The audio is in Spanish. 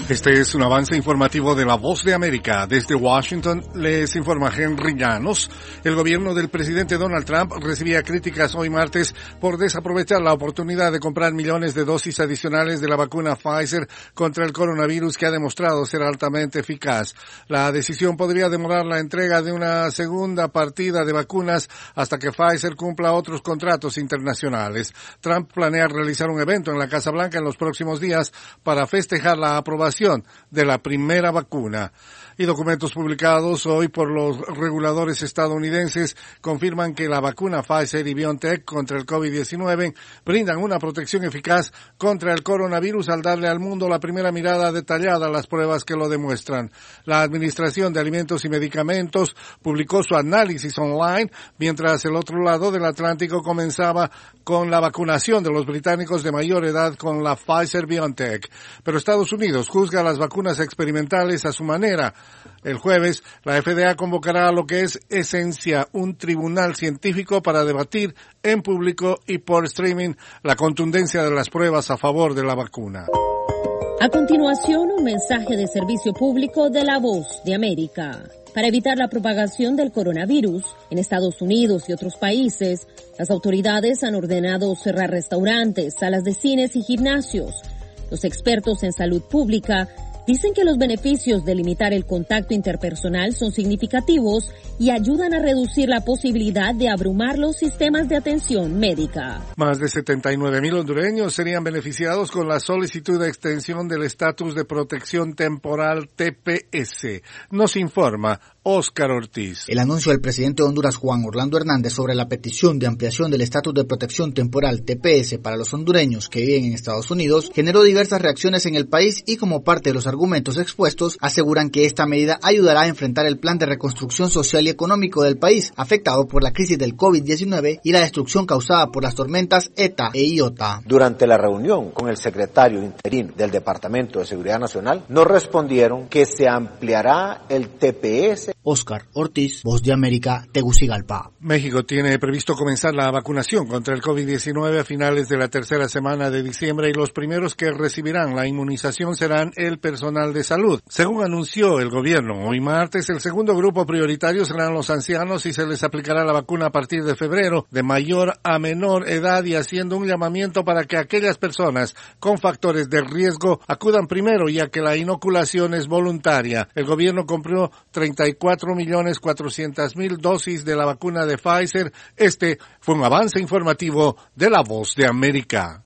Este es un avance informativo de La Voz de América. Desde Washington les informa Henry Llanos. El gobierno del presidente Donald Trump recibía críticas hoy martes por desaprovechar la oportunidad de comprar millones de dosis adicionales de la vacuna Pfizer contra el coronavirus, que ha demostrado ser altamente eficaz. La decisión podría demorar la entrega de una segunda partida de vacunas hasta que Pfizer cumpla otros contratos internacionales. Trump planea realizar un evento en la Casa Blanca en los próximos días para festejar la aprobación de la primera vacuna. Y documentos publicados hoy por los reguladores estadounidenses confirman que la vacuna Pfizer y BioNTech contra el COVID-19 brindan una protección eficaz contra el coronavirus al darle al mundo la primera mirada detallada a las pruebas que lo demuestran. La Administración de Alimentos y Medicamentos publicó su análisis online, mientras el otro lado del Atlántico comenzaba con la vacunación de los británicos de mayor edad con la Pfizer-BioNTech. Pero Estados Unidos juzga las vacunas experimentales a su manera. El jueves, la FDA convocará a lo que es esencia un tribunal científico para debatir en público y por streaming la contundencia de las pruebas a favor de la vacuna. A continuación, un mensaje de servicio público de La Voz de América. Para evitar la propagación del coronavirus en Estados Unidos y otros países, las autoridades han ordenado cerrar restaurantes, salas de cines y gimnasios. Los expertos en salud pública dicen que los beneficios de limitar el contacto interpersonal son significativos y ayudan a reducir la posibilidad de abrumar los sistemas de atención médica. Más de 79,000 hondureños serían beneficiados con la solicitud de extensión del estatus de protección temporal TPS. Nos informa Óscar Ortiz. El anuncio del presidente de Honduras, Juan Orlando Hernández, sobre la petición de ampliación del estatus de protección temporal TPS para los hondureños que viven en Estados Unidos generó diversas reacciones en el país, y como parte de los argumentos expuestos, aseguran que esta medida ayudará a enfrentar el plan de reconstrucción social y económico del país, afectado por la crisis del COVID-19 y la destrucción causada por las tormentas ETA e Iota. Durante la reunión con el secretario interino del Departamento de Seguridad Nacional, nos respondieron que se ampliará el TPS. Óscar Ortiz, Voz de América, Tegucigalpa. México tiene previsto comenzar la vacunación contra el COVID-19 a finales de la tercera semana de diciembre, y los primeros que recibirán la inmunización serán el personal de salud. Según anunció el gobierno hoy martes, el segundo grupo prioritario serán los ancianos y se les aplicará la vacuna a partir de febrero, de mayor a menor edad, y haciendo un llamamiento para que aquellas personas con factores de riesgo acudan primero, ya que la inoculación es voluntaria. El gobierno compró 34,400,000 dosis de la vacuna de Pfizer. Este fue un avance informativo de La Voz de América.